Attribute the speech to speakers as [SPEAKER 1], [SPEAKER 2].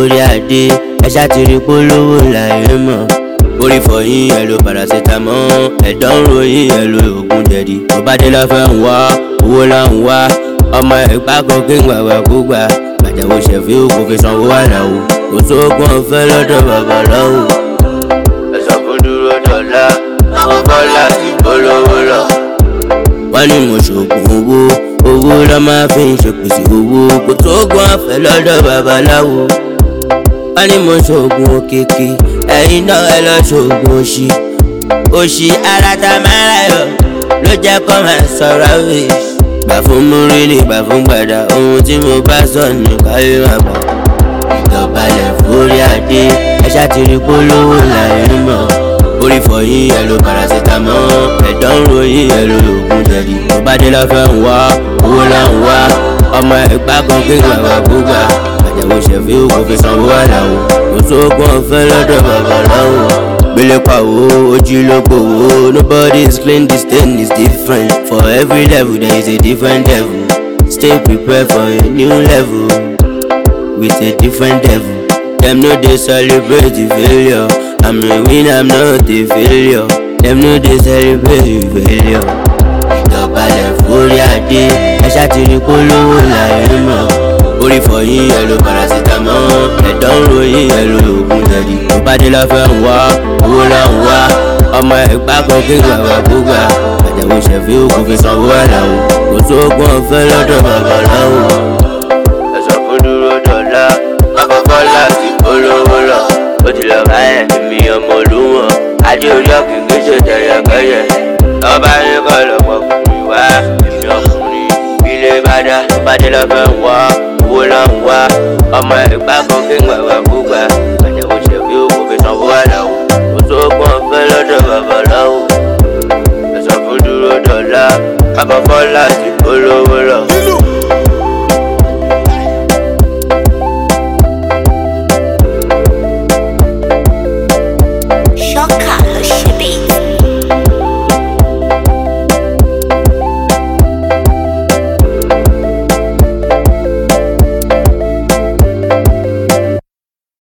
[SPEAKER 1] forí adé ẹ ṣàtìrí polówó láyé mọ̀. Orí fọyín ẹ lo paracetamol, ẹ̀dọ̀ ń ròyìn ẹ lo oògùn jẹ̀dí. Tó bá dé lọ́fẹ́ ń wá owó là ń wá, ọmọ ẹ̀gbá kan kí n gbàgbà kó gbà. Àjàwó ṣẹ̀fí òkú fi sanwó àlàó, kò sóògùn ọ̀fẹ́ lọ́dọ̀ babaláwo. Ẹ̀sọ́ fún dúró dọ̀la, àwọn bọ́lá ti polówó lọ. Wọ́n ní mo ṣògùn owó, owó lọ́ máa fi ń ṣèpèsè owó, kò sóògùn ọ̀fẹ́ lọ́dọ̀ babaláwo. Wọ́n ní mo ṣògùn òkèké, ẹ̀yin náà ẹ lọ ṣògùn òṣì. Òṣì ara ta máa ráyọ̀ ló jẹ́ kó máa sọ̀rọ̀ wíṣ. Gbà fún múrílì, gbà fún gbàdá, ohun tí mo bá sọ ní káyé máa gbà. Ìdọ̀bálẹ̀ forí adé ẹ ṣàtìrí polówó láyé mọ̀. Orí fọyín ẹ lo paracetamol, ẹ̀dọ̀ ń ròyìn ẹ lo oògùn jẹ̀dí. Tó bá dé lọ́fẹ́ ń wá owó là ń wá, ọmọ ẹ̀gbá kan kí n gbàgbà kó gbà. Àjàwó ṣẹ̀fí òkú fi sanwó àlàó, kò sóògùn ọ̀fẹ́ lọ́dọ̀ babaláwo. Gbélé pàwó ojú ló gbòwó, nobody is clean, this thing is different. For every level there is a different devil. Stay prepared for a new level with a different devil. Them no dey celebrate the failure, I'm a winner, I'm not a failure. Them no dey celebrate the failure. Ìdọ̀bálẹ̀ forí adé ẹ ṣàtìrí polówó láyé mọ̀. Orí fọyín ẹ lo paracetamol, ẹ̀dọ̀ ń ròyìn ẹ lo oògùn jẹ̀dí. Tó bá dé lọ́fẹ́ ń wá owó là ń wá, ọmọ ẹ̀gbá kan kí n gbàgbà kó gbà. Àjàwó ṣẹ̀fí òkú fi sanwó àlàó, kò sóògùn ọ̀fẹ́ lọ́dọ̀ babaláwo. Ẹ̀sọ́ fún dúró dọ̀la, àkọ́kọ́ láti polówó lọ. Ó ti lọ bá ẹ̀mí ọmọ olúwọ̀n, adé orí ọ̀kìnkì ṣe tẹ̀yẹ̀kẹ́yẹ̀. Ọba ní kọ́ lọ́pọ̀ fún mi wá, èmi ọkùnrin ilé bá dá. Tó bá dé lọ́fẹ́ ń wá owó là ń wá, ọmọ ẹ̀gbá kan kí n gbàgbà kó gbà. Àjàwó ṣẹ̀fí òkú fi sanwó àlàó.